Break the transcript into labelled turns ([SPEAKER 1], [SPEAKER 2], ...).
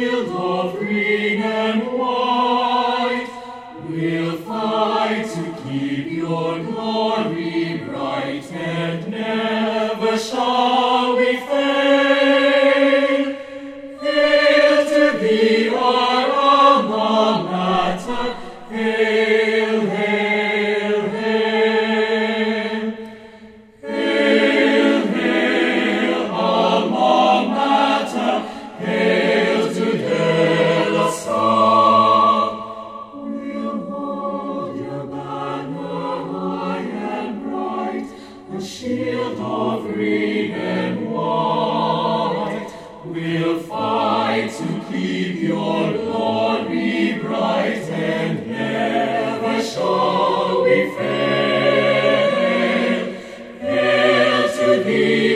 [SPEAKER 1] shield of green and white, we'll fight to keep your glory bright, and never shall we fail. Hail to thee, our alma mater, hail, hail, hail. Hail, hail, alma mater, hail to De La Salle. We'll hold your banner high and bright, a shield of green and white. We'll fight to keep your glory bright, and never shall we fail. Hail to thee,